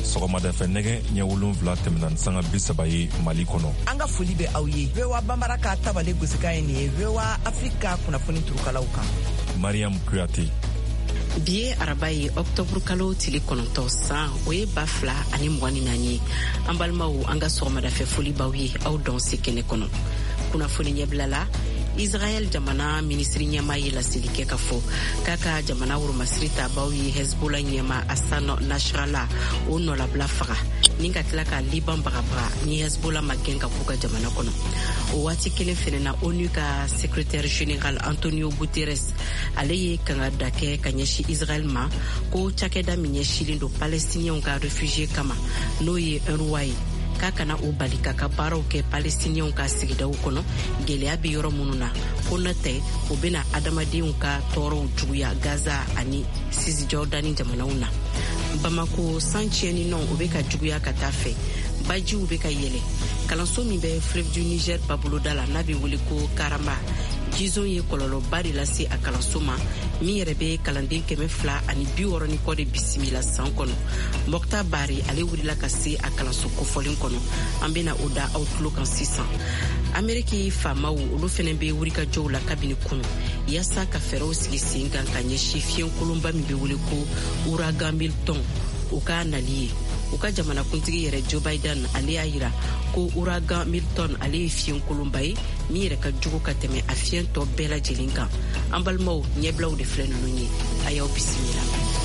sɔgɔmada fɛ nɛgɛ ɲɛ 7 tɛmɛna sanga 30 ye Mali kɔnɔ. An ka foli bɛ aw ye. VOA Bambara ka tabale gosika ye nin ye VOA Afrika kunnafoni turukalaw kan. Mariam Kuyate. Bi ye araba ye octobre kalo tile 9 san o ye 2024 ye. An balimaw an ka sɔgɔmada fɛ foli baw ye aw dɔn se kɛnɛ kɔnɔ. Kunnafoni ɲɛbilala Israel jamana ministri ɲɛma ye laseli kɛ ka fɔ k'a ka jamana woromasiri tabaw ye Hezbollah ɲɛma Hassan Nasrallah o nɔlabila faga ni ka tila ka Liban bagabaga ni Hezbollah ma gɛn ka b'u ka jamana kɔnɔ. O waati kelen fɛnɛ na ONU ka secrétaire général Antonio Guterres ale ye kangada kɛ ka ɲɛsi Israel ma ko cakɛda min ɲɛsilen don palestinienw ka réfugié kama n'o ye UNRWA ye k'a kana o bali ka ka baaraw kɛ palestinienw ka sigidaw kɔnɔ gɛlɛya bɛ yɔrɔ minnu na ko natɛ o bɛna adamadenw ka tɔɔrɔw juguya Gaza ani Cisjordani jamanaw na. Bamako san tiɲɛni nɔn o bɛ ka juguya ka taa fɛ bajiw bɛ ka yɛlɛ kalanso min bɛ fleuve du Niger baboloda la n'a bɛ wele ko Karama jizon ye kɔlɔlɔba de lase a kalanso ma min yɛrɛ bɛ kalanden 260 ni kɔ de bisimila san kɔnɔ. Mokta Bari ale wulila ka se a kalanso kofɔlen kɔnɔ. An bɛna o da aw tulo kan sisan. Ameriki faamaw olu fɛnɛ bɛ wulikajɔw la kabini kunu yaasa ka fɛɛrɛw sigi sen kan ka ɲɛsi fiɲɛkolonba min bɛ wele ko ouragan Milton o ka nali ye. U ka jamanakuntigi yɛrɛ Joe Biden ale y'a yira ko ouragan Milton ale ye fiɲɛkolonba ye min yɛrɛ ka jugu ka tɛmɛ a fiɲɛtɔ bɛɛ lajɛlen kan. An balimaw ɲɛbilaw de filɛ ninnu ye a y'aw bisimila.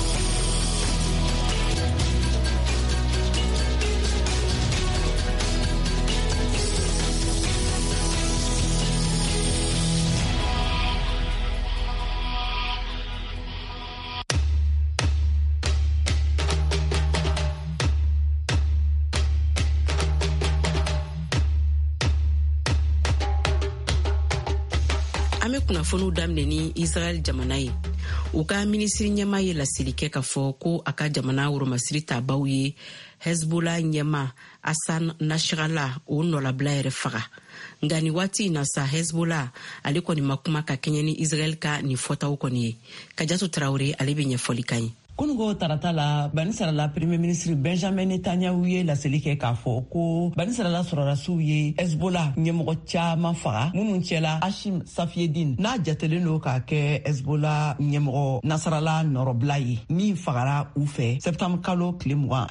Kunnafoniw daminɛ ni Israel jamana ye. U ka ministri ɲɛma ye laseli kɛ ka fɔ ko a ka jamana woromasiri tabaw ye Hezbollah ɲɛma Hassan Nasrallah o nɔlabila yɛrɛ faga. Nga ni waati na sa Hezbollah ale kɔni ma kuma ka kɛɲɛ ni Israel ka ni fɔtaw kɔni ye. Kajatu Traoré ale bɛ ɲɛfɔli kan ye. Kunungo tarata la Banisarala Premier Ministre Benjamin Netanyahu ye laseli kɛ k'a fɔ ko Banisarala sɔrɔdasiw ye Hezbollah ɲɛmɔgɔ caman faga minnu cɛla Hashim Safieddine n'a jatelen don k'a kɛ Hezbollah ɲɛmɔgɔ Nasrallah nɔrɔbila ye min fagara u fɛ septembre kalo tile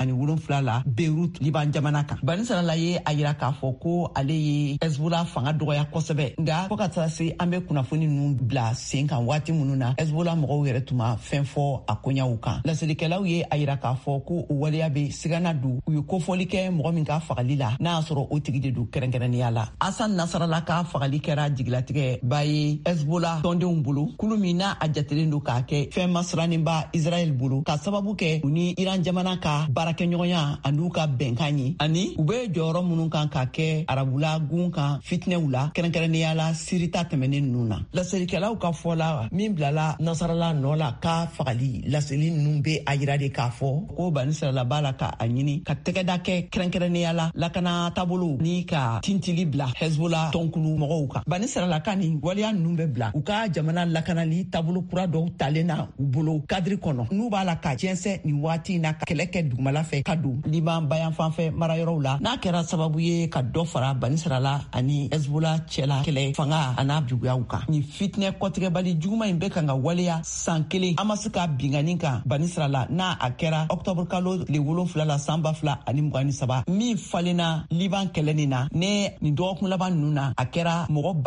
27 la Beirut Liban jamana kan. Banisarala ye a yira k'a fɔ ko ale ye Hezbollah fanga dɔgɔya kosɛbɛ nka fo ka taa se an bɛ kunnafoni ninnu bila sen kan waati minnu na Hezbollah mɔgɔw yɛrɛ tun ma fɛn fɔ a koɲaw kan. Laselikɛlaw ye a yira k'a fɔ ko o waleya bɛ sigana don u ye kofɔli kɛ mɔgɔ min ka fagali la n'a y'a sɔrɔ o tigi de don kɛrɛnkɛrɛnnenya la. Hassan Nasrallah ka fagali kɛra jigilatigɛ ba ye Hezbollah tɔndenw bolo kulu min n'a a jatelen don k'a kɛ fɛn masiraninba Israel bolo ka sababu kɛ u ni Iran jamana ka baarakɛɲɔgɔnya an'u ka bɛnkan ye ani u bɛ jɔyɔrɔ minnu kan ka kɛ arabula gun kan fitinɛw la kɛrɛnkɛrɛnnenya la sirita tɛmɛnen ninnu na. Laselikɛlaw ka fɔla min bilala Nasrallah nɔ la ka fagali laseli ninnu bɛ a yira de k'a fɔ ko Banisarala b'a la ka a ɲini ka tɛgɛda kɛ kɛrɛnkɛrɛnnenya la lakana taabolo ni ka tintili bila Hezbollah tɔnkulu mɔgɔw kan. Banisarala ka nin waleya ninnu bɛ bila u ka jamana lakanali taabolo kura dɔw talen na u bolo kadiri kɔnɔ n'u b'a la ka jɛnsɛ nin waati na ka kɛlɛ kɛ dugumala fɛ ka don Liban bayanfanfɛ marayɔrɔw la n'a kɛra sababu ye ka dɔ fara Banisarala ani Hezbollah cɛla kɛlɛ fanga a n'a juguyaw kan. Ni fitinɛ kɔtigɛbali juguman in bɛ kan ka waleya san kelen an ma se ka bingani kan Banisarala n'a a kɛra octobre kalo tile 7 la san 2023 min falenna Liban kɛlɛnin na ne nin dɔgɔkun laban ninnu na a kɛra mɔgɔ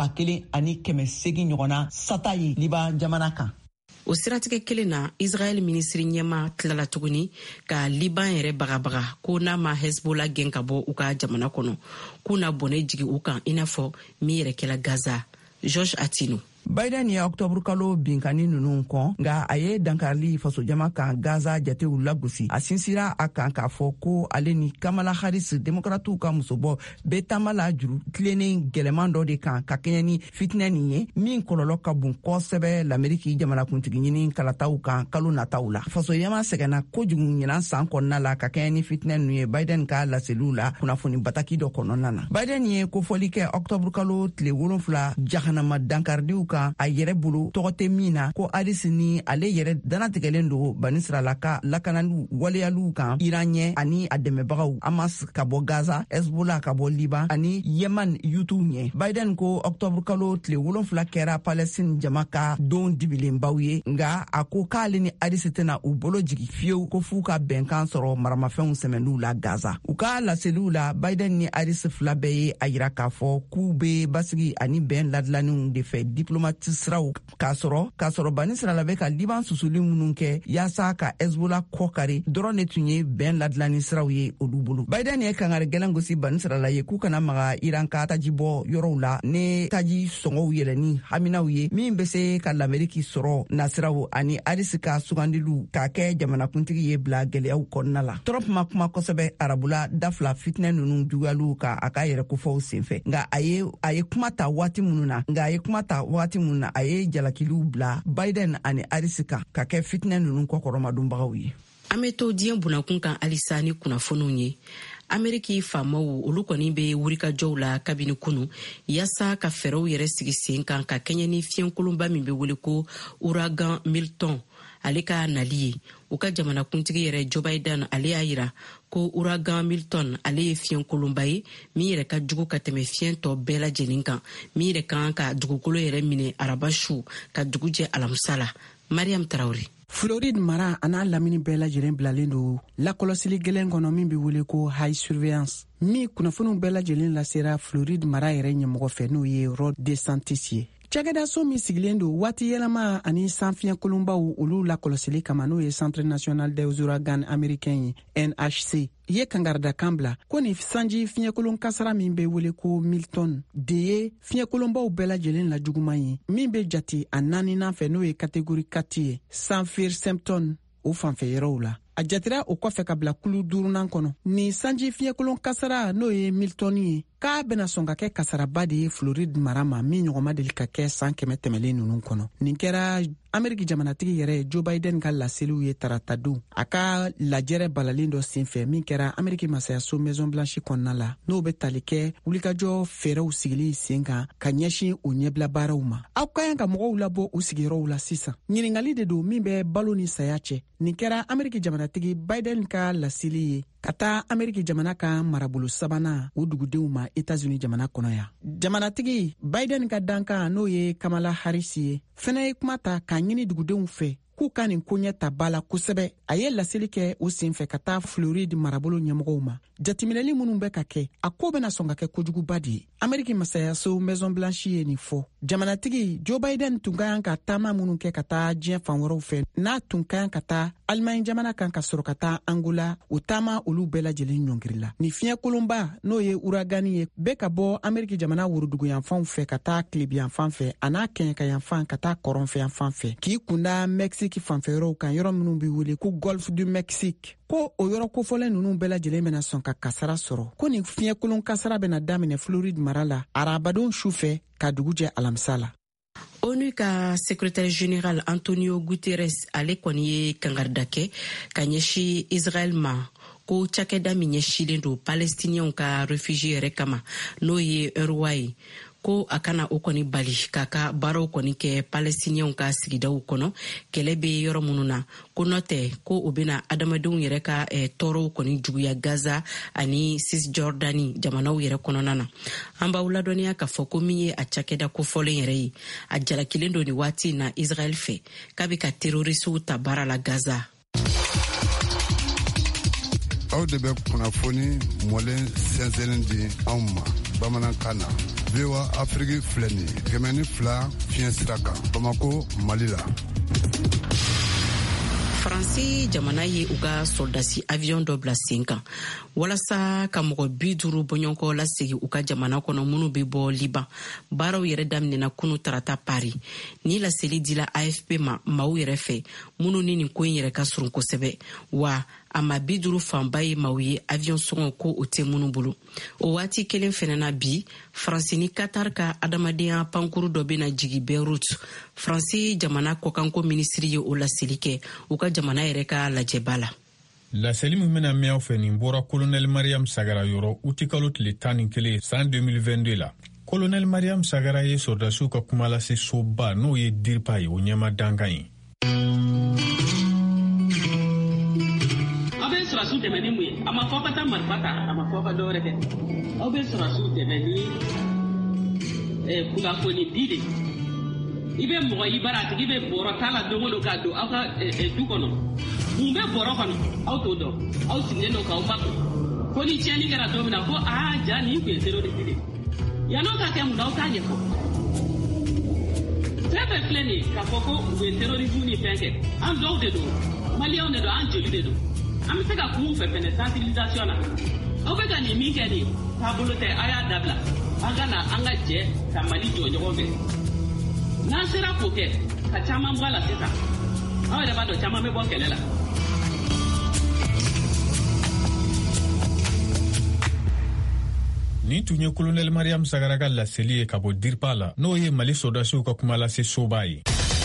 1,800 ɲɔgɔnna sata ye Liban jamana kan. O siratigɛ kelen na Israel ministri ɲɛma tilala tuguni ka Liban yɛrɛ bagabaga ko n'a ma Hezbollah gɛn ka bɔ u ka jamana kɔnɔ k'u na bɔnɛ jigi u kan i n'a fɔ min yɛrɛ kɛla Gaza. George Atino. Biden ye octobre kalo binkani ninnu kɔn nka a ye dankarili fasojama kan Gaza jatew lagosi a sinsira a kan k'a fɔ ko ale ni Kamala Harris demokratiw ka musobɔ bɛ taama la juru tilennen gɛlɛman dɔ de kan ka kɛɲɛ ni fitinɛ nin ye min kɔlɔlɔ ka bon kosɛbɛ l'Ameriki jamanakuntigi ɲini kalataw kan kalo nataw la. Fasoyama sɛgɛnna kojugu ɲinan san kɔnɔna la ka kɛɲɛ ni fitinɛ ninnu ye Biden ka laseliw la kunnafoni bataki dɔ kɔnɔna na. Biden ye kofɔli kɛ octobre kalo tile 7 jahanama dankaridiw kan kan a yɛrɛ bolo tɔgɔ tɛ min na ko Arisi ni ale yɛrɛ danatigɛlen don banisirala ka lakanali waleyaliw kan Iran ɲɛ ani a dɛmɛbagaw Hamas ka bɔ Gaza, Hezbollah ka bɔ Liban ani Yemen Youth'u ɲɛ. Biden ko Octobre kalo tile 7 kɛra Palestine jama ka don dibilenbaw ye, nga a ko k'ale ni Arisi tɛna u bolo jigi fiyewu ko f'u ka bɛnkan sɔrɔ maramafɛnw sɛmɛnniw la Gaza. U ka laseliw la Biden ni Arisi fila bɛɛ ye a yira k'a fɔ k'u be basigi ani bɛn ladilaniw de fɛ diplomati siraw k'a sɔrɔ banisirala bɛ ka Liban susuli minnu kɛ yaasa ka Hezbollah kɔkari dɔrɔn de tun ye bɛn ladilani siraw ye olu bolo. Biden ye kangari gɛlɛn gosi banisirala ye k'u kana maga Iran ka taji bɔ yɔrɔw la ne taji sɔngɔw yɛlɛni haminaw ye min bɛ se ka l'Ameriki sɔrɔ nasiraw ani Arisi ka sugandilu k'a kɛ jamanakuntigi ye bila gɛlɛyaw kɔnɔna la. Trump ma kuma kosɛbɛ arabula dafila fitinɛ ninnu juguyaliw ka a ka yɛrɛ kofɔw senfɛ, nga a ye kuma ta waati minnu na a ye jalakiliw bila Biden ani Arisi ka kɛ fitinɛ ninnu kɔkɔrɔmadonbagaw ye. An bɛ to diɲɛ bunakun kan halisa ni kunnafoniw ye. Ameriki faamaw olu kɔni bɛ wulikajɔw la kabini kunu yaasa ka fɛɛrɛw yɛrɛ sigi sen kan ka kɛɲɛ ni fiɲɛkolonba min bɛ wele ko ouragan Milton ale ka nali ye. U ka jamanakuntigi yɛrɛ Joe Biden ale y'a yira ko ouragan Milton ale ye fiɲɛkolonba ye min yɛrɛ ka jugu ka tɛmɛ fiɲɛ tɔ bɛɛ lajɛlen kan, min yɛrɛ kan ka dugukolo yɛrɛ minɛ araba su ka dugu jɛ alamisa la. Mariam Traoré. Floride mara an'a lamini bɛɛ lajɛlen bilalen don lakɔlɔsili gɛlɛn kɔnɔ min bɛ wele ko high surveillance min kunnafoniw bɛɛ lajɛlen lasera Floride mara yɛrɛ ɲɛmɔgɔ fɛ n'o ye Ron DeSantis ye. Cakɛdaso min sigilen don waati yɛlɛma ani sanfiɲɛkolonbaw olu lakɔlɔsili kama n'o ye Centre National des Ouragans américains ye NHC ye kangarida kan bila ko ni sanji fiɲɛkolon kasara min bɛ wele ko Milton de ye fiɲɛkolonbaw bɛɛ lajɛlen la juguman ye min bɛ jate a 4nan fɛ n'o ye catégorie 4 ye Saffir-Simpson o fanfɛ yɔrɔw la. A jatira o kɔfɛ ka bila kulu 5nan kɔnɔ. Ni sanji fiɲɛkolon kasara n'o ye Milton ye k'a bɛna sɔn ka kɛ kasaraba de ye Floride mara ma min ɲɔgɔnma deli ka kɛ san 100 tɛmɛlen ninnu kɔnɔ. Nin kɛra Ameriki jamanatigi yɛrɛ Joe Biden ka laseliw ye tarata don a ka lajɛrɛ balalen dɔ senfɛ min kɛra Ameriki masayaso Maison Blanche kɔnɔna la n'o bɛ tali kɛ wulikajɔ fɛɛrɛw sigili sen kan ka ɲɛsin o ɲɛbila baaraw ma. Aw ka yan ka mɔgɔw labɔ u sigiyɔrɔw la sisan. Ɲiningali de don min bɛ balo ni saya cɛ. Nin kɛra Ameriki jamanatigi Biden ka laseli ye ka taa Ameriki jamana ka marabolo sabanan o dugudenw ma États-Unis jamana kɔnɔ yan. Jamanatigi Biden ka dankan n'o ye Kamala Harris ye fɛnɛ ye kuma ta k'a ɲini dugudenw fɛ k'u ka nin koɲɛ ta ba la kosɛbɛ. A ye laseli kɛ o senfɛ ka taa Floride marabolo ɲɛmɔgɔw ma. Jatiminɛli minnu bɛ ka kɛ a ko bɛna sɔn ka kɛ kojuguba de ye. Ameriki masayaso Maison Blanche ye nin fɔ. Jamanatigi Joe Biden tun ka yan ka taama minnu kɛ ka taa diɲɛ fan wɛrɛw fɛ n'a tun ka yan ka taa Allemagne jamana kan ka sɔrɔ ka taa Angola o taama olu bɛɛ lajɛlen ɲɔngirila. Ni fiɲɛkolonba n'o ye ouragani ye bɛ ka bɔ Ameriki jamana worodugu yanfanw fɛ ka taa Tilebi yanfan fɛ a n'a kɛɲɛka yanfan ka taa kɔrɔnfɛ yanfan fɛ k'i kunda Mexique fanfɛyɔrɔw kan yɔrɔ minnu bɛ wele ko Golfe du Mexique. Ko o yɔrɔ kofɔlen ninnu bɛɛ lajɛlen bɛna sɔn ka kasara sɔrɔ ko nin fiɲɛkolon kasara bɛna daminɛ Floride mara la arabadon su fɛ ka dugu jɛ alamisa la. ONU ka secrétaire général Antonio Guterres ale kɔni ye kangarida kɛ ka ɲɛsi Israël ma ko cakɛda min ɲɛsilen don Palestiniens ka réfugiés yɛrɛ kama n'o ye UNRWA ye ko a kana o kɔni bali k'a ka baaraw kɔni kɛ Palestiniens ka sigidaw kɔnɔ kɛlɛ bɛ yɔrɔ minnu na ko nɔtɛ ko o bɛna adamadenw yɛrɛ ka tɔɔrɔw kɔni juguya Gaza ani Cisjordanie jamanaw yɛrɛ kɔnɔna na. An b'aw ladɔnniya k'a fɔ ko min ye a cakɛda kofɔlen yɛrɛ ye a jalakilen don ni waati na Israël fɛ k'a bɛ ka terrorisiw ta baara la Gaza. Aw de bɛ kunnafoni mɔlen sɛnsɛnnen di anw ma bamanankan na. VOA Afrique filɛ nin ye 102 fiɲɛ sira kan Bamako Mali la. Faransi jamana ye u ka soldasi avion dɔ bila sen kan walasa ka mɔgɔ 50 bɔɲɔgɔnkɔ lasegi u ka jamana kɔnɔ minnu bɛ bɔ Liban. Baaraw yɛrɛ daminɛna kunu tarata Paris. Ni laseli dila AFP ma maaw yɛrɛ fɛ minnu ni nin ko in yɛrɛ ka surun kosɛbɛ wa a ma 50 fanba ye maaw ye avion sɔngɔ ko o tɛ minnu bolo. O waati kelen fɛnɛ na bi Faransi ni Qatar ka adamadenya pankuru dɔ bɛna jigi Beirut. Faransi jamana kɔkanko minisiri ye o laseli kɛ u ka jamana yɛrɛ ka lajɛba la. Laseli min bɛna mɛn aw fɛ nin bɔra Colonel Mariam Sagara yɔrɔ uti kalo tile 11 san 2022 la. Colonel Mariam Sagara ye sɔrɔdasiw ka kuma lase soba n'o ye DIRPA ye o ɲɛma dankan ye. Aw bɛ sɔrɔdasiw dɛmɛ ni mun ye? A ma fɔ ka taa marifa ta, a ma fɔ ka dɔwɛrɛ kɛ. Aw bɛ sɔrɔdasiw dɛmɛ ni kunnafoni di de. I bɛ mɔgɔ i bara a tigi bɛ bɔrɔ t'a la don o don k'a don aw ka du kɔnɔ. Mun bɛ bɔrɔ kɔnɔ aw t'o dɔn. Aw sigilen don k'aw makun. Ko ni tiɲɛni kɛra don min na ko ja nin tun ye terroriste de. Yan'o ka kɛ mun na aw t'a ɲɛfɔ. Fɛn bɛɛ filɛ nin ye k'a fɔ ko u ye terrorisme ni fɛn kɛ. An dɔw de don, maliyɛnw de don, an joli de don. An bɛ se ka kun fɛ fɛnɛ sensibilisation na. Aw bɛ ka nin min kɛ nin taabolo tɛ a y'a dabila. An ka na an ka jɛ ka Mali jɔ ɲɔgɔn fɛ. N'an sera k'o kɛ ka caman bɔ a la sisan. Aw yɛrɛ b'a dɔn caman bɛ bɔ kɛlɛ la. Nin tun ye Colonel Mariam Sagara ka laseli ye ka bɔ DIRPA la n'o ye Mali sɔrɔdasiw ka kuma lase soba ye.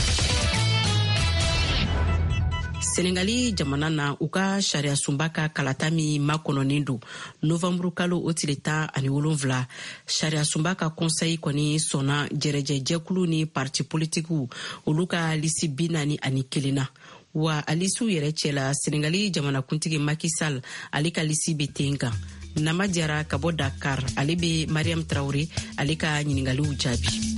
Senegali jamana na u ka sariya sunba ka kalata min makɔnɔnen don novembre kalo o tile 17 sariya sunba ka conseil kɔni sɔnna jɛrɛjɛjɛkulu ni parti politikiw olu ka lisi 41 na wa alisiw yɛrɛ cɛla Senegali jamanakuntigi Macky Sall ale ka lisi bɛ ten kan. Nama Jara ka bɔ Dakar ale bɛ Mariam Traoré ale ka ɲiningaliw jaabi.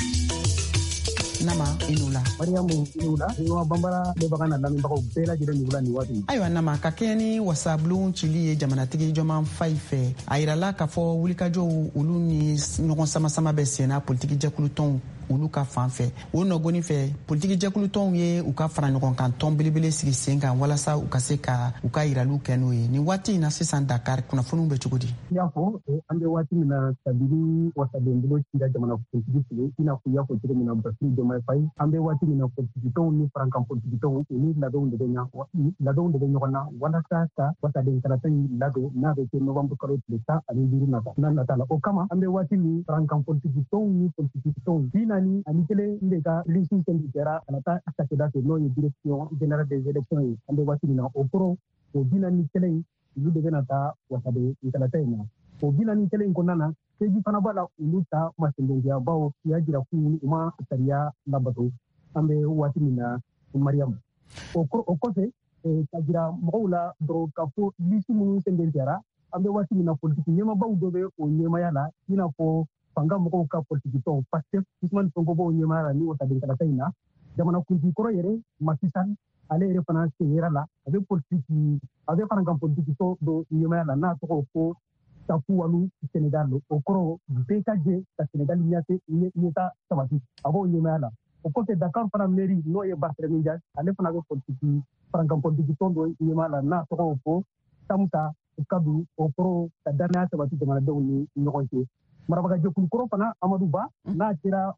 Nama inula Mariamu inula yo bambara de bagana lamɛnbagaw bɛɛ lajɛlen nugula ni waati. Ayiwa Nama ka kɛɲɛ ni wasabulon cili ye jamanatigi jɔman Fayi fɛ a yirala k'a fɔ wulikajɔw olu ni ɲɔgɔn samasama bɛ senna politiki jɛkulu tɔnw olu ka fan fɛ o nɔgɔni fɛ politiki jɛkulu tɔnw ye u ka fara ɲɔgɔn kan tɔn belebele sigi sen kan walasa u ka se ka u ka yiraliw kɛ n'o ye nin waati in na sisan Dakar kunnafoniw bɛ cogo di? I y'a fɔ an bɛ waati min na kabini wasaden bolo cira jamana politiki fili i n'a fɔ i y'a fɔ cogo min na Bassirou Diomaye Faye an bɛ waati min na politiki tɔnw ni farankan politiki tɔnw u ni ladenw de bɛ ɲɔgɔn na walasa ka wasaden kalata in ladon n'a bɛ kɛ novembre kalo tile 15 n'a nata la o kama an bɛ waati min farankan politiki tɔnw ni politiki tɔnw ani kelen de ka lisi sɛngi kɛra a nata cakɛda fɛ n'o ye direction générale des élections ye an bɛ waati min na o kɔrɔ o 41 in olu de bɛna taa wasaden kalata in na o 41 in kɔnɔna na seji fana b'a la olu ta ma sɛnɛntiya bawo u y'a jira k'u ma sariya labato an bɛ waati min na Mariam o kɔfɛ ka jira mɔgɔw la dɔrɔn ka fɔ lisi minnu sɛnɛntiyara an bɛ waati min na politiki ɲɛmaabaw dɔ bɛ o ɲɛmaaya la i n'a fɔ fanga mɔgɔw ka politiki tɔn Pastef Ousmane Sonko b'o ɲɛmaaya la ni wasaden kalata in na jamanakuntigi kɔrɔ yɛrɛ Macky Sall ale yɛrɛ fana senyɛra la a bɛ farankan politiki tɔn dɔ ɲɛmaaya la n'a tɔgɔ ko Tafuwalu Sénégal o kɔrɔ bɛɛ ka jɛ ka Sénégal ɲɛta sabati a b'o ɲɛmaaya la o kɔfɛ Dakar fana mairie n'o ye Barthélémy Dias ale fana bɛ farankan politiki tɔn dɔ ɲɛmaaya la n'a tɔgɔ ko Samuta Kadu o kɔrɔ ka danaya sabati jamanadenw ni ɲɔgɔn cɛ marabagajɛkulu kɔrɔ fana Amadou Ba n'a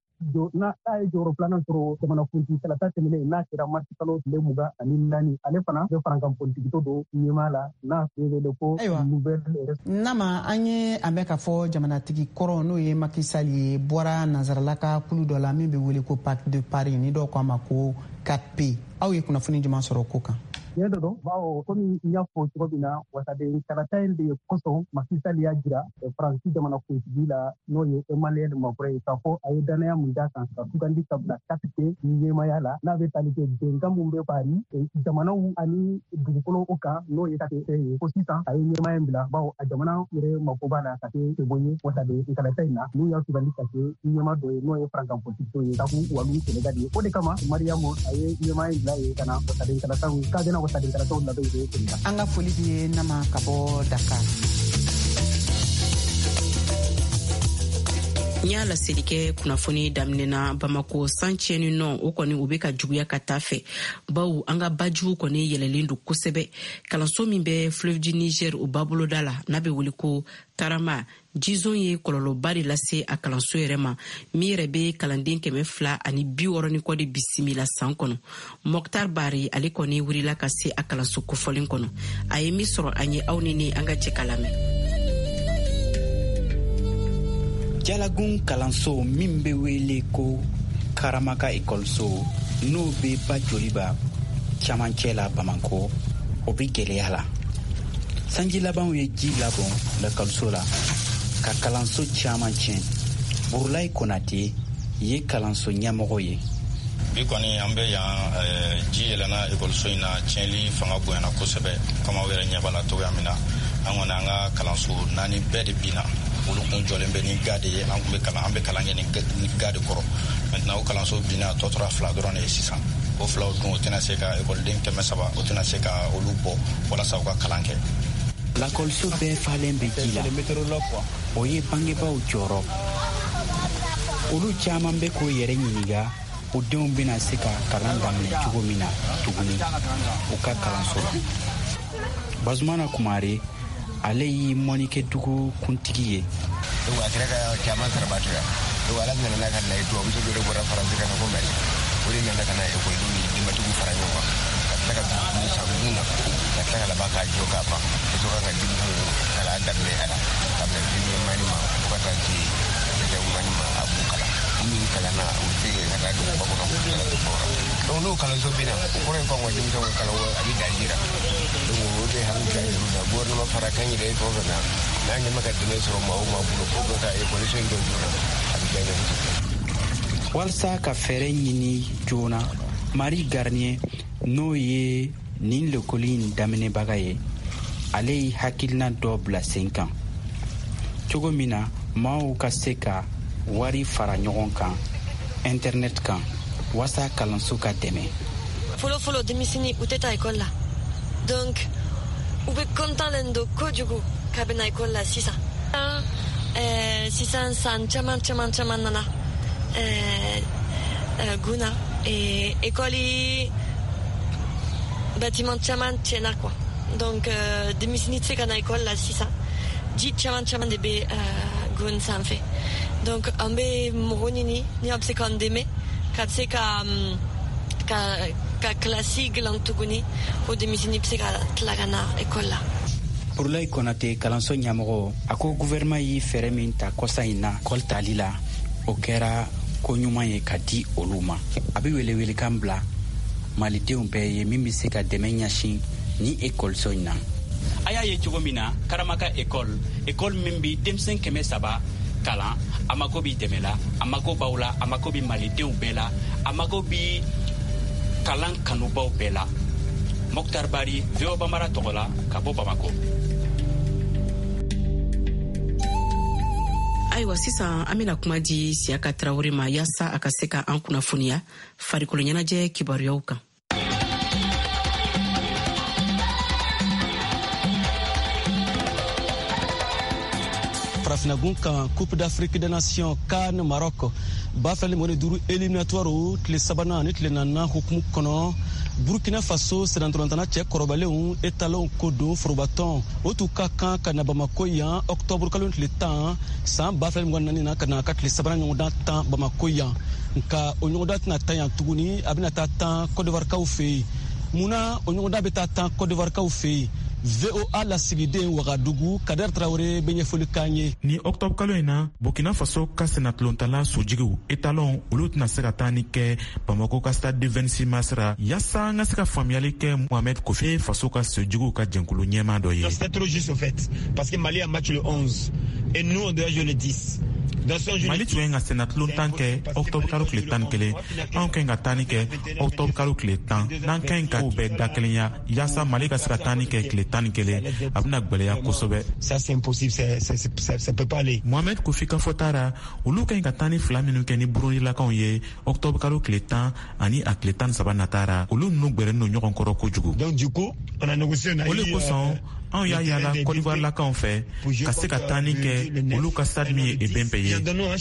ye jɔyɔrɔ filanan sɔrɔ jamanakuntigi kalata tɛmɛnen n'a sera marisi kalo tile 24 ale fana bɛ farankan politiki tɔn dɔ ɲɛmaaya la n'a feerele ko nouvelle. Nama an ye a bɛ ka fɔ jamanatigi kɔrɔ n'o ye Macky Sall ye bɔra nanzarala ka kulu dɔ la min bɛ wele ko Pacte de Paris ni dɔw ko a ma ko 4P aw ye kunnafoni jumɛn sɔrɔ o ko kan? Tiɲɛ dɔ don bawo komi n y'a fɔ cogo min na wasaden kalata in de kosɔn Macky Sall y'a jira Faransi jamanakuntigi la n'o ye Emmanuel Macron ye k'a fɔ a ye danaya mun d'a kan ka sugandi ka bila 4P ɲɛmaaya la n'a bɛ tali kɛ bɛnkan mun bɛ Paris jamanaw ani dugukolo o kan n'o ye ka kɛ ko sisan a ye ɲɛmaaya in bila bawo a jamana yɛrɛ mako b'a la ka kɛ sebon ye wasaden kalata in na n'u y'a sugandi ka kɛ ɲɛma dɔ ye n'o ye farankan politiki ye k'a fɔ walu Sénégal ye o de kama Mariamu a ye ɲɛmaaya in bila ye ka na wasaden kalataw k'a bɛna an ka foli b'i ye Nama ka bɔ Dakar. N y'a laseli kɛ kunnafoni daminɛna Bamako san tiɲɛni nɔ o kɔni u bɛ ka juguya ka taa fɛ bawo an ka bajuw kɔni yɛlɛlen don kosɛbɛ kalanso min bɛ fleuve du Niger o baboloda la n'a bɛ wele ko Tarama jizon ye kɔlɔlɔba de lase a kalanso yɛrɛ ma min yɛrɛ bɛ kalanden 260 ni kɔ de bisimila san kɔnɔ Mokhtar Bari ale kɔni wulila ka se a kalanso kofɔlen kɔnɔ a ye min sɔrɔ an ye aw ni an ka jɛ ka lamɛn. Jalagun kalanso min bɛ wele ko Karamaka ekɔliso n'o bɛ ba joliba camancɛ la Bamako o bɛ gɛlɛya la sanji labanw ye ji labɔn lakɔliso la ka kalanso caman tiɲɛ Burulayi Konate ye kalanso ɲɛmɔgɔ ye. Bi kɔni an bɛ yan ji yɛlɛnna ekɔliso in na tiɲɛli fanga bonyana kosɛbɛ kama aw yɛrɛ ɲɛ b'a la cogoya min na an kɔni an ka kalanso 4 bɛɛ de binna olu kun jɔlen bɛ ni ga de ye an bɛ kalan kɛ ni ga de kɔrɔ maintenant o kalanso binna tɔ tora 2 dɔrɔn de ye sisan o 2 dun o tɛna se ka ekɔliden 300 o tɛna se ka olu bɔ walasa u ka kalan kɛ. Lakɔliso bɛɛ falen bɛ ji la o ye bangebaaw jɔrɔ olu caman bɛ k'o yɛrɛ ɲininka o denw bɛna se ka kalan daminɛ cogo min na tuguni u ka kalanso la. Bazumana Kumare ale y'i mɔnikɛdugu kuntigi ye. A kɛra ka caman sarabatu ya ala nana ka layi to muso dɔ bɔra faransi ka ko mali o de nana ka na ekɔlidenw ni denbatigiw fara ɲɔgɔn kan ka tila ka dugu sabu na ka tila ka laban k'a jɔ k'a ban ka sɔrɔ ka denmisɛnw kalan daminɛ a la ka bila denmisɛn mani ma fo ka taa se denmisɛn mani ma a b'u kalan min kalanna u tɛ ka taa duguba kɔnɔ k'u kalan to bɔra donc n'o kalanso bɛ na o kɔrɔ ye ko an ka denmisɛnw kalan a bɛ daji la donc o de hali ka yɛrɛ la gouvernement fara kan yɛrɛ fɛn o fɛn na n'a ɲɛma ka dɛmɛ sɔrɔ maa o maa bolo ko bɛ ka ekɔliso in dɔ jɔ a bɛ diya ɲɛ. Walasa ka fɛɛrɛ ɲini joona Marie Garnier n'o ye nin lekoli in daminɛbaga ye ale ye hakilina dɔ bila sen kan cogo min na maaw ka se ka wari fara ɲɔgɔn kan internet kan wasa kalanso ka dɛmɛ. Fɔlɔfɔlɔ denmisɛnnin u tɛ taa ekɔli la donc u bɛ kɔntalen don kojugu k'a bɛna ekɔli la sisan sisan san caman nana guna ekɔli bâtiment caman tiɲɛna quoi donc denmisɛnnin tɛ se ka na ekɔli la sisan ji caman de bɛ gun sanfɛ donc an bɛ mɔgɔ ɲini ni a bɛ se k'an dɛmɛ ka bɛ se ka kilasi dilan tuguni o denmisɛnnin bɛ se ka tila ka na ekɔli la. Burulayi Konate kalanso ɲɛmɔgɔ a ko gouvernement yi fɛɛrɛ min ta kɔsa in na ekɔli tali la o kɛra ko ɲuman ye ka di olu ma. A bɛ welewelekan bila malidenw bɛɛ ye min bɛ se ka dɛmɛ ɲɛsin ni ekɔliso in na. A y'a ye cogo min na Karamaka ekɔli min bɛ denmisɛn 300 kalan a mago bɛ dɛmɛ la a mago b'aw la a mago bɛ malidenw bɛɛ la a mago bɛ kalan kanubaw bɛɛ la. Mokhtar Bari VOA Bambara tɔgɔ la ka bɔ Bamako. Ayiwa sisan an bɛna kuma di Siyaka Tarawele ma yaasa a ka se ka an kunnafoniya farikolo ɲɛnajɛ kibaruyaw kan. Farafinagun kan Coupe d'Afrique des Nations CAN Maroc bafɛli mɔni 5 éliminatoire tile 3nan ani tile 4nan hukumu kɔnɔ Burkina Faso sɛdɛntɔlɔntana cɛ kɔrɔbalenw étalons ko don forobatɔn o t'u ka kan ka na Bamako yan octobre kalo tile 10 san 2024 na ka na ka tile 3nan ɲɔgɔndan 10 Bamako yan nka o ɲɔgɔndan tɛna taa yan tuguni a bɛna taa 10 Côte d'Ivoire kaw fɛ yen munna o ɲɔgɔndan bɛ taa 10 Côte d'Ivoire kaw fɛ yen VOA lasigiden Wagadugu Kader Traoré bɛ ɲɛfɔli k'an ye. Ni octobre kalo in na Burkina Faso ka sɛnɛtɔlɔntala sojigiw étalons olu tɛna se ka taa ni kɛ Bamako ka stade de 26 mars la yaasa an ka se ka faamuyali kɛ Mohamed Kofi Faso ka sojigiw ka jɛnkulu ɲɛmaa dɔ ye. C'était trop juste au fait parce que Mali a match le 11 et nous on doit jouer le 10. Mali tun ye ka sɛnɛtɔlɔntan kɛ octobre kalo tile 11 anw ka ɲi ka taa ni kɛ octobre kalo tile 10 n'an ka ɲi ka o bɛɛ da kelenya yaasa Mali ka se ka taa ni kɛ tile 11 a bɛna gwɛlɛya kosɛbɛ. Ça c'est impossible, ça peut pas aller. Mohamed Kofi ka fɔta ra olu ka ɲi ka taa ni 2 minnu kɛ ni burundilakaw ye octobre kalo tile 10 ani a tile 13 nata ra olu ninnu gwɛrɛlen don ɲɔgɔn kɔrɔ kojugu. Donc du coup on a négocié o de kosɔn anw y'a yala Côte d'Ivoire lakaw fɛ ka se ka taa ni kɛ olu ka stade min ye Ebempe ye.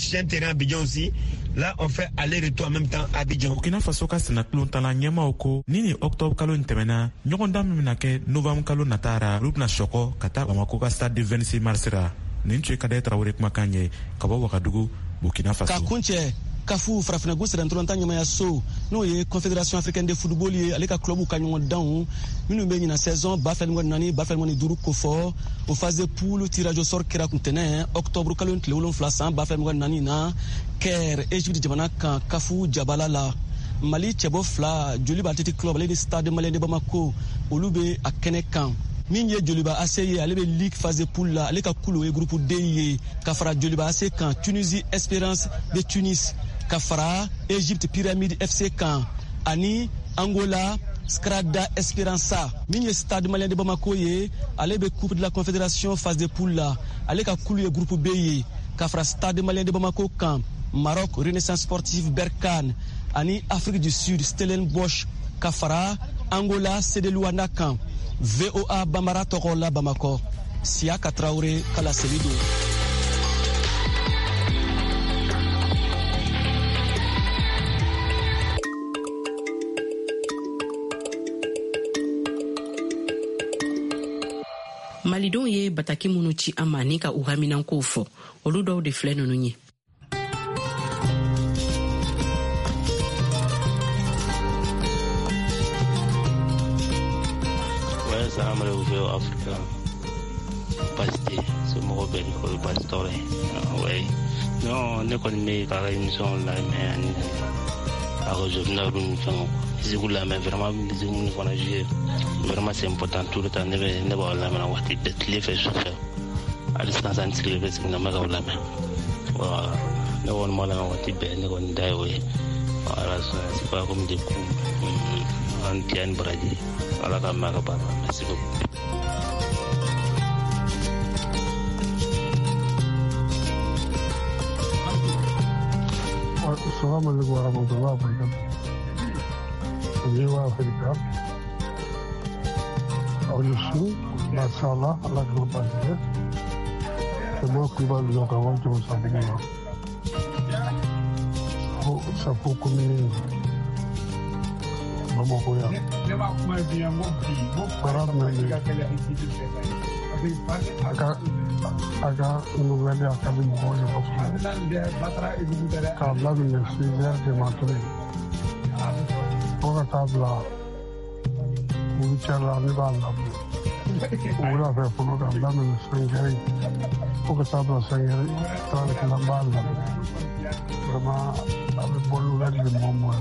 Là on fait aller-retour en même temps à Abidjan. Burkina Faso ka sɛnɛtɔlɔntala ɲɛmaaw ko ni octobre kalo in tɛmɛna ɲɔgɔndan min bɛna kɛ novembre kalo nata ra olu bɛna sɔkɔ ka taa Bamako ka stade de 26 mars ra. Nin tun ye Kader Traoré kumakan ye ka bɔ Wagadugu Burkina Faso. Ka kuncɛ kafu farafinagun sɛdɛntɔlɔntan ɲɛmayaso n'o ye confédération africaine de football ye ale ka club ka ɲɔgɔndanw minnu bɛ ɲina saison 2024-2025 ko fɔ o phase de poule tirage au sort kɛra kuntɛnɛ octobre kalo tile 7 san 2024 na Caire Égypte jamana kan kafu jabala la Mali cɛbɔ 2 Joliba Athletic Club ale ni Stade Malien de Bamako olu bɛ a kɛnɛ kan min ye Joliba AC ye ale be ligue phase poule la ale ka kulu ye groupe D ye ka fara Joliba AC kan Tunisie Espérance de Tunis ka fara Egypte Pyramide FC kan ani Angola Skrada Esperança min ye Stade Malien de Bamako ye ale be coupe de la confédération phase de poule la ale ka kulu ye groupe B ye ka fara Stade Malien de Bamako kan Maroc Renaissance Sportive Berkane ani Afrique du Sud Stellenbosch ka fara Angola CD Luanda kan VOA Bamara Togola Bamako Siaka Traoré Kala Selido. Malidenw ye bataki minnu ci an ma ni ka u haminankow fɔ olu dɔw de filɛ ninnu ye. Salam alaikum Africa. Pasité, c'est mon rebelle, le pasteur. Oui. Non, ne connais pas la émission là, mais alors je viens de nous faire. C'est cool là, mais vraiment, vraiment c'est important tout le temps. Ne pas la main, on va te les faire souffrir. À distance, on se lève, c'est une main la main. Voilà. Ne on mal on va te bien, ne on d'ailleurs. Voilà, c'est pas comme des coups. Antian Brady. Voilà comme ma papa. Merci beaucoup. Assalamu alaikum warahmatullahi wabarakatuh. Jewa Afrika. Aulisu, masalah ala kelompoknya. Semua kuba juga kawan cuma sampingnya. Sapu kumi. Bamako ya. Barat nanti. Agak menunggu akan dimulai kabla menyesuaikan kematuri. Orang kabla bicara ni balam. Orang berpuluh kabla menyesuaikan. Orang kabla sendiri terlalu lambat. Karena ada bolu lagi di momen.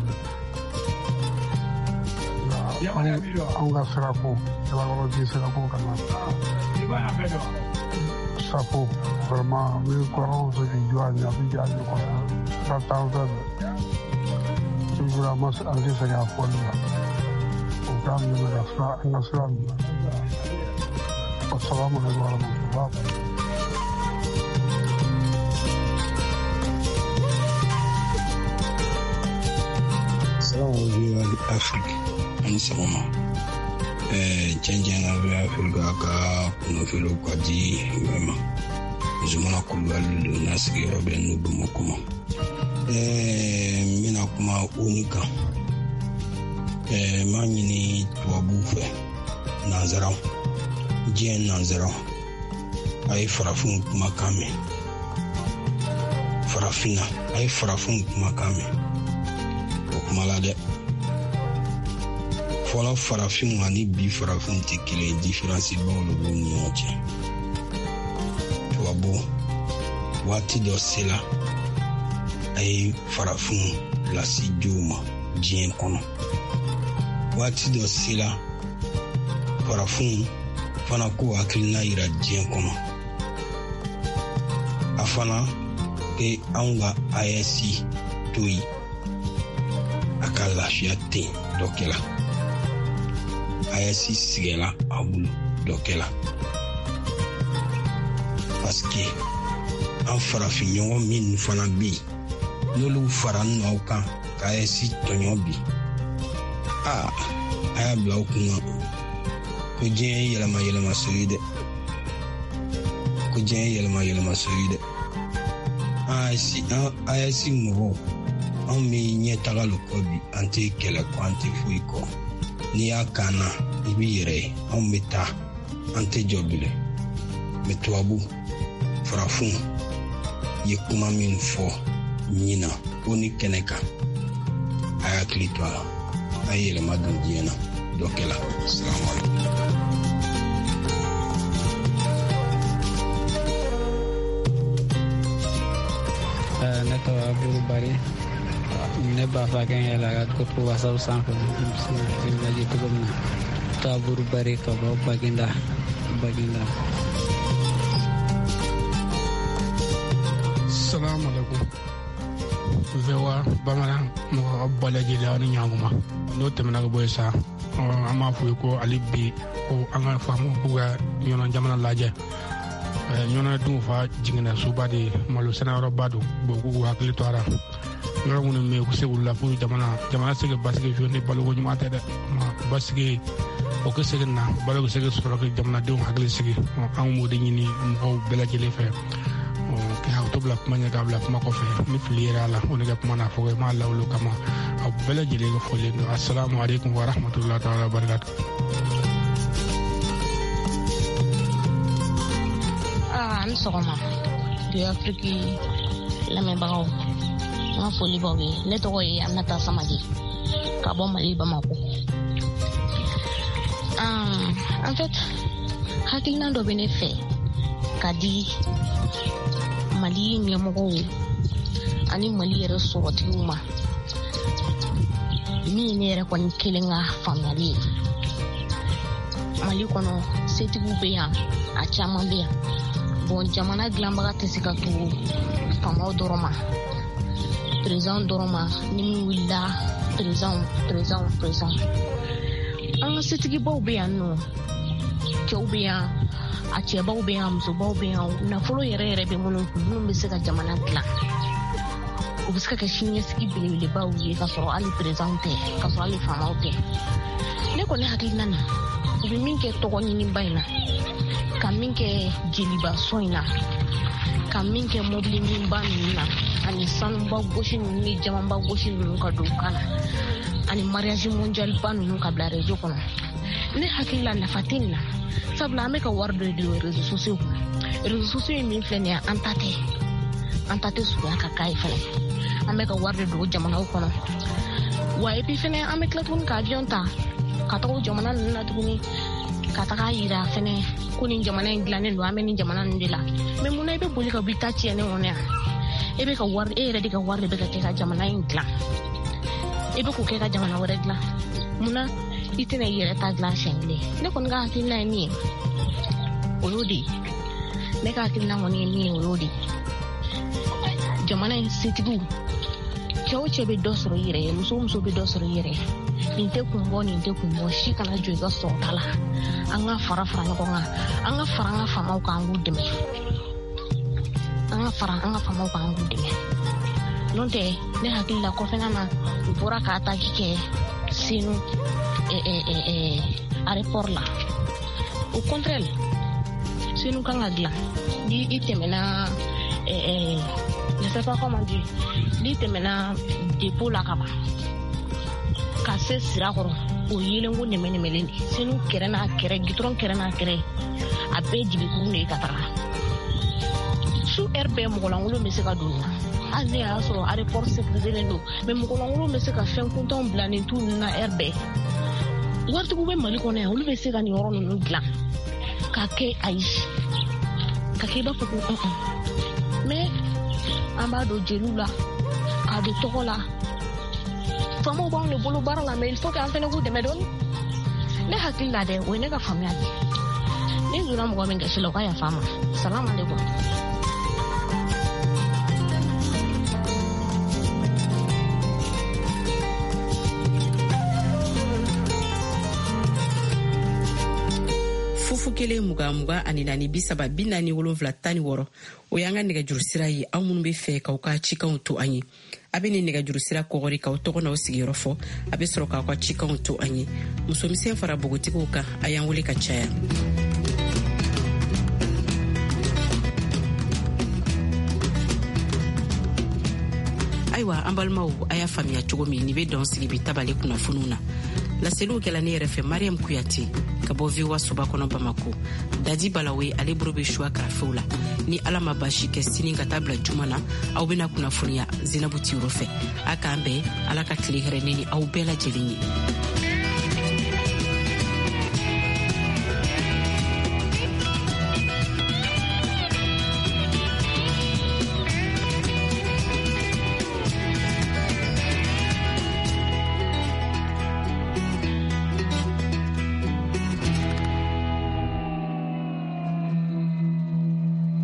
Angga serapu, kalau di serapu kan. Sapu, karena korang sedang jualnya, jualnya korang. Tahu kan? Juga masih ada saya pun. Bukan juga nasiran. Assalamualaikum warahmatullahi wabarakatuh. Assalamualaikum Afrika. Ani sama. Chanjana be Afrika ka kunofilo kwa di mema. Zumana kulwalu nasigi robe nubu mokuma. Mina kuma unika. Manyini tuwabufe Nanzarau. Jien Nanzarau. Ay farafun kuma kame. Farafina. Ay farafun kuma kame. Malade. Fɔlɔ farafin ani bi farafin tɛ kelen différence b'o olu ni ɲɔgɔn cɛ. Tubabu waati dɔ sela a ye farafin lase jow ma diɲɛ kɔnɔ. Waati dɔ sela farafin fana ko hakilina yira diɲɛ kɔnɔ. A fana ke anw ka AES to yen. Ka lafiya ten dɔ kɛla AES sigɛla a bolo dɔ kɛla parce que an farafin ɲɔgɔn min fana bɛ yen n'olu fara n'aw kan ka AES tɔɲɔ bi a y'a bila aw kunna ko diɲɛ ye yɛlɛma yɛlɛma so ye dɛ ko diɲɛ ye yɛlɛma yɛlɛma so ye dɛ AES mɔgɔw an bɛ ɲɛ taga lu kɔ bi an tɛ kɛlɛ kɔ an tɛ foyi kɔ n'i y'a kanna i b'i yɛrɛ ye anw bɛ taa an tɛ jɔ bilen mɛ tubabu farafin ye kuma min fɔ ɲina ko ni kɛnɛ kan a y'a hakili to a la a ye yɛlɛma don diɲɛ na dɔ kɛla salamaleykum. Ne tɔgɔ Abdul Bari. Ne b'a fɔ a kan yɛlɛ ka ko wasaw sanfɛ lajɛ cogo min na Taburu Bari ka bɔ Baginda. baginda. Assalamu alaikum. Vewa bamanan mo bala jeli ani nyanguma no temna go boysa ama fu ko alibi ko anga famu buga nyona jamana laje nyona dum fa jingina subadi malu senaro badu bogu hakli toara ngara mun me ko segulla fu jamana sege basige joni balu go nyuma tede basige o ko sege na balu go sege soro ko jamana dum hakli sege amu de nyini mo bela jeli fe ke ha to bla manya ga bla ma ko fe mi filiera la on ga mana fo ma lawlu kama aw bela jeli go fo le assalamu alaikum wa rahmatullahi ta'ala wa barakatuh. An sɔgɔma de Afrique lamɛnbagaw n ka foli b'aw ye ne tɔgɔ ye Aminata Samake ka bɔ Mali Bamako. En fait hakilina dɔ bɛ ne fɛ ka di Mali ɲɛmɔgɔw ani Mali yɛrɛ sɔrɔtigiw ma min ne yɛrɛ kɔni kelen ka faamuyali ye. Mali kɔnɔ setigiw bɛ yan a caman bɛ yan. Bon jamana dilanbaga tɛ se ka to faamaw dɔrɔn ma président dɔrɔn ma ni min wulila président an ka setigibaw bɛ yan nɔ cɛw bɛ yan a cɛbaw bɛ yan musobaw bɛ yan nafolo yɛrɛ bɛ minnu bɛ se ka jamana dilan u bɛ se ka kɛ siniɲɛsigi belebelebaw ye ka sɔrɔ hali président tɛ ka sɔrɔ hali faamaw tɛ ne kɔni hakilina na u bɛ min kɛ tɔgɔ ɲiniba in na ka min kɛ jeliba sɔn in na ka min kɛ mobili minba ninnu na ani sanuba gosi ninnu ni jamaba gosi ninnu ka don kan na ani mariage mondial ba ninnu ka bila réseau kɔnɔ ne hakili la nafa tɛ nin na sabula an bɛ ka wari dɔ de réseaux sociaux kun réseaux sociaux min filɛ nin ye an ta tɛ suguya ka k'a ye fɛnɛ an bɛ ka wari de don jamanaw kɔnɔ wa et puis fɛnɛ an bɛ tila tuguni ka avion ta ka taga jamana ninnu na tuguni ka taga yira fɛnɛ ko nin jamana in dilannen don an bɛ nin jamana ninnu de la mais mun na i bɛ boli ka b'i ta tiɲɛ ne kɔnɔ yan e yɛrɛ de ka wari de bɛ ka kɛ ka jamana in dilan e bɛ k'o kɛ ka jamana wɛrɛ dilan mun na i tɛna i yɛrɛ ta dilan siɲɛ kelen ne kɔni ka hakilina ye min ye o y'o de ye ne ka hakilina kɔni ye min ye o y'o de ye jamana in setigiw cɛ o cɛ bɛ dɔ sɔrɔ i yɛrɛ ye muso o muso bɛ dɔ sɔrɔ i yɛrɛ ye nin tɛ kun bɔ si kana jɔ i ka sɔrɔta la an ka fara ɲɔgɔn kan an ka fara an ka faamaw kan an k'u dɛmɛ n'o tɛ ne hakili la kɔfɛla na u bɔra ka ataki kɛ senu aéroport la au contraire senu kan ka dilan ni i tɛmɛna je sais pas comment dire ni tɛmɛna dépôt la ka ban ka se sira kɔrɔ o yelen ko nɛmɛnɛmɛlen de senu kɛrɛ n'a kɛrɛ gitɔrɔn kɛrɛ n'a kɛrɛ a bɛɛ jigikun de ye ka taga su heure bɛɛ mɔgɔlankolon bɛ se ka don na hali ne y'a sɔrɔ aéroport sécuriselen don mais mɔgɔlankolon bɛ se ka fɛn kuntanw bila nin tu ninnu na heure bɛɛ waritigiw bɛ Mali kɔnɔ yan olu bɛ se ka nin yɔrɔ ninnu dilan k'a kɛ ayi ka kɛ i b'a fɔ ko mais an b'a don jeliw la k'a don tɔgɔ la faamaw b'anw de bolo baara la mais il faut que an fɛnɛ k'u dɛmɛ dɔɔni ne hakili la dɛ o ye ne ka faamuya de ni donna mɔgɔ min gasi la o ka yafa ma salamu alaikum. fufu kelen mugan ani naani 30 o y'an ka nɛgɛjuru sira ye aw minnu bɛ fɛ k'aw ka cikanw to an ye a bɛ nin nɛgɛjuru sira kɔgɔri k'aw tɔgɔ n'aw sigiyɔrɔ fɔ a bɛ sɔrɔ k'aw ka cikanw to an ye musomisɛn fara bogotigiw kan a y'an wele ka caya. ayiwa an balimaw a y'a faamuya cogo min nin bɛ dɔn sigi bi tabale kunnafoniw na laseliw kɛla ne yɛrɛ fɛ Mariam Kuyate ka bɔ VOA soba kɔnɔ Bamako Dadi Balawe ale bolo bɛ choix karafew la ni ala ma baasi kɛ sini ka taa bila juma na aw bɛna kunnafoniya Zinabu Tiyoro fɛ a k'an bɛn ala ka tile hɛrɛ ni aw bɛɛ lajɛlen ye.